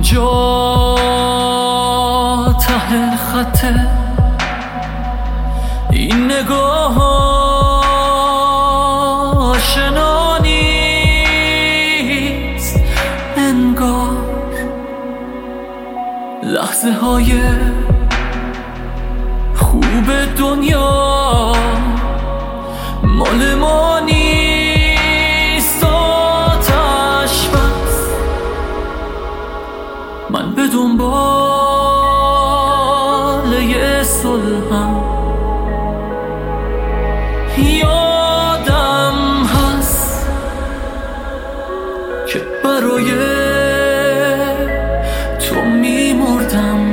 همونجا ته خطه این نگاه آشنا نیست انگار لحظه های خوب دنیا مال ما نیست آتش بس من به دنبال یه صلحم یادم هست که برای تو میمردم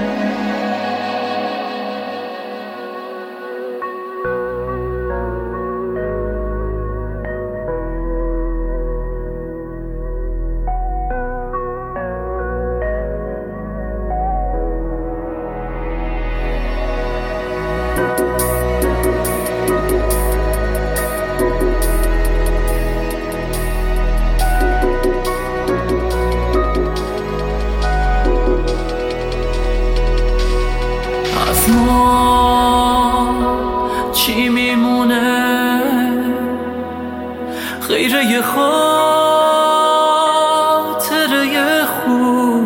از ما چی میمونه غیر یه خاطره خوب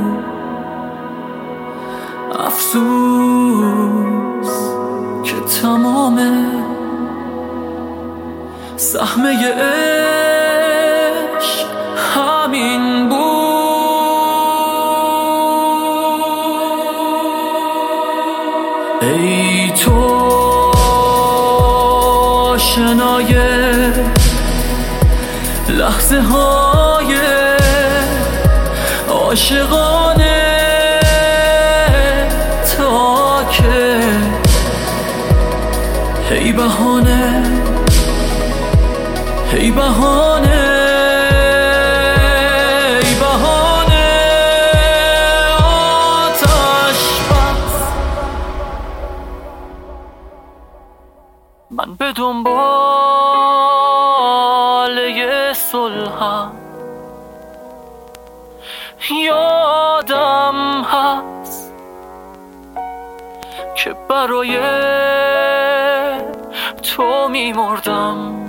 افسوس که تمام سهمه عشق همین بود ای تو آشنای لحظه های عاشقانه تا که هی بهانه هی بهانه من به دنبال یه صلحم یادم هست که برای تو میمردم